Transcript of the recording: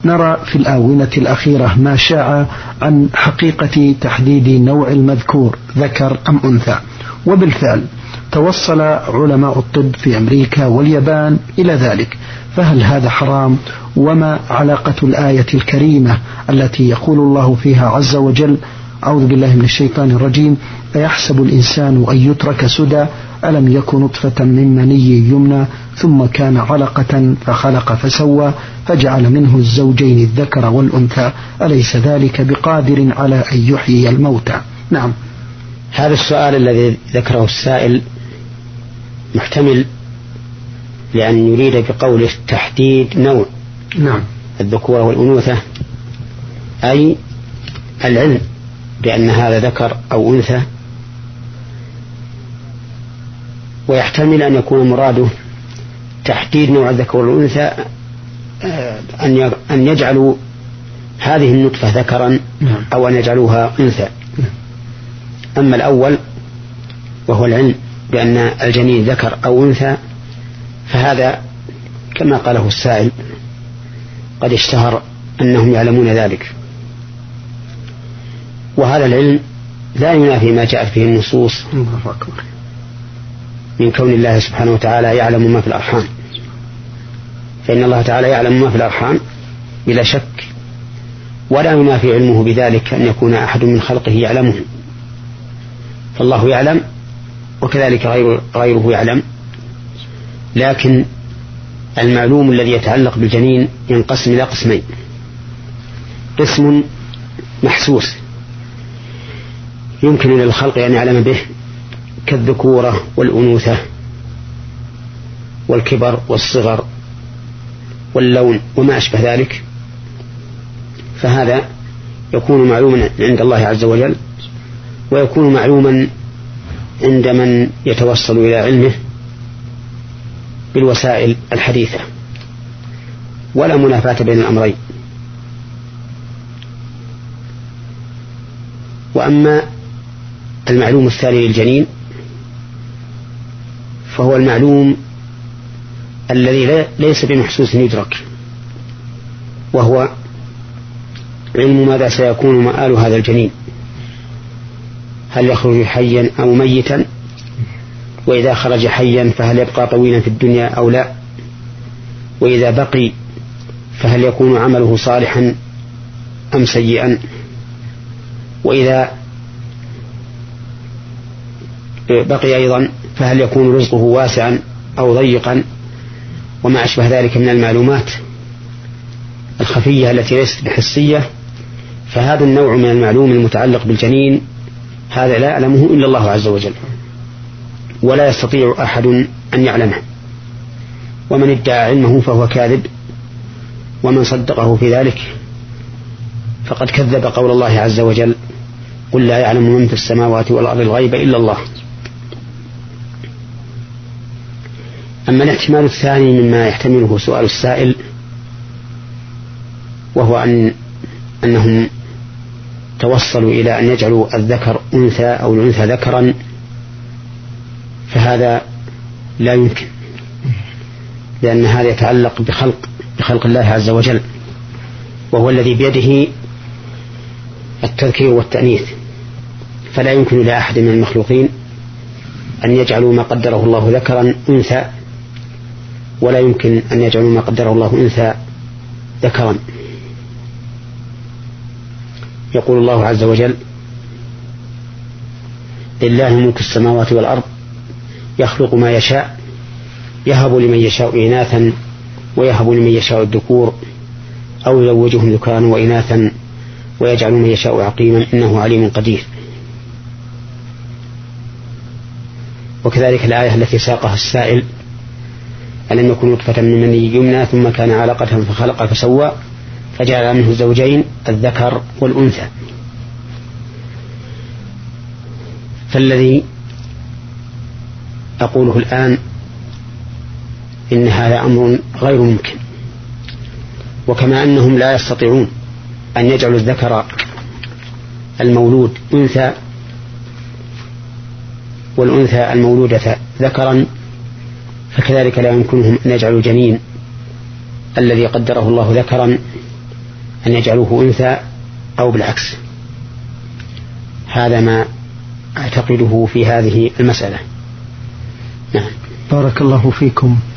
نرى في الآونة الأخيرة ما شاع عن حقيقة تحديد نوع المذكور ذكر أم أنثى، وبالفعل توصل علماء الطب في أمريكا واليابان إلى ذلك، فهل هذا حرام؟ وما علاقة الآية الكريمة التي يقول الله فيها عز وجل: أعوذ بالله من الشيطان الرجيم: أيحسب الإنسان أن يترك سدى ألم يكن نطفة من مني يمنى ثم كان علقة فخلق فسوى فجعل منه الزوجين الذكر والأنثى أليس ذلك بقادر على أن يحيي الموتى؟ نعم. هذا السؤال الذي ذكره السائل محتمل، لأن يريد بقوله تحديد نوع نعم الذكورة والأنوثة، أي العلم بأن هذا ذكر أو أنثى، ويحتمل أن يكون مراده تحديد نوع الذكر والأنثى، أن يجعلوا هذه النطفة ذكرا أو أن يجعلوها أنثى. أما الأول وهو العلم بأن الجنين ذكر أو أنثى، فهذا كما قاله السائل قد اشتهر أنهم يعلمون ذلك، وهذا العلم لا ينافي ما جاءت به النصوص من كون الله سبحانه وتعالى يعلم ما في الأرحام، فإن الله تعالى يعلم ما في الأرحام بلا شك، ولا ينافي علمه بذلك أن يكون أحد من خلقه يعلمه، فالله يعلم وكذلك غيره يعلم. لكن المعلوم الذي يتعلق بالجنين ينقسم إلى قسمين: قسم محسوس يمكن للخلق أن يعلم به كالذكورة والأنوثة والكبر والصغر واللون وما أشبه ذلك، فهذا يكون معلوما عند الله عز وجل، ويكون معلوما عند من يتوصل إلى علمه بالوسائل الحديثة، ولا منافاة بين الأمرين. وأما المعلوم الثاني للجنين فهو المعلوم الذي ليس بمحسوس يدرك، وهو علم ماذا سيكون مآل هذا الجنين، هل يخرج حيا أو ميتا، وإذا خرج حيا فهل يبقى طويلا في الدنيا أو لا، وإذا بقي فهل يكون عمله صالحا أم سيئا، وإذا بقي أيضا فهل يكون رزقه واسعا أو ضيقا، وما أشبه ذلك من المعلومات الخفية التي ليست بحسية. فهذا النوع من المعلوم المتعلق بالجنين هذا لا يعلمه إلا الله عز وجل، ولا يستطيع أحد أن يعلمه، ومن ادعى علمه فهو كاذب، ومن صدقه في ذلك فقد كذب قول الله عز وجل: قل لا يعلم من في السماوات والأرض الغيب إلا الله. أما الاحتمال الثاني مما يحتمله سؤال السائل، وهو أنهم توصلوا إلى أن يجعلوا الذكر أنثى أو الأنثى ذكرا، فهذا لا يمكن، لأن هذا يتعلق بخلق الله عز وجل، وهو الذي بيده التذكير والتأنيث، فلا يمكن لأحد من المخلوقين أن يجعلوا ما قدره الله ذكرا أنثى، ولا يمكن أن يجعلوا ما قدره الله أنثى ذكرا. يقول الله عز وجل: لله ملك السماوات والأرض يخلق ما يشاء يهب لمن يشاء إناثا ويهب لمن يشاء الذكور أو يزوجهم ذكرانا وإناثا ويجعل من يشاء عقيما إنه عليم قدير. وكذلك الآية التي ساقها السائل: ألم يكن نطفة من مني يمنى ثم كان علقة فخلق فسوى فجعل منه الزوجين الذكر والأنثى. فالذي أقوله الآن إن هذا أمر غير ممكن، وكما أنهم لا يستطيعون أن يجعلوا الذكر المولود أنثى والأنثى المولودة ذكرا، فكذلك لا يمكنهم أن يجعلوا الجنين الذي قدره الله ذكرا أن يجعلوه أنثى أو بالعكس. هذا ما أعتقده في هذه المسألة. نعم. بارك الله فيكم.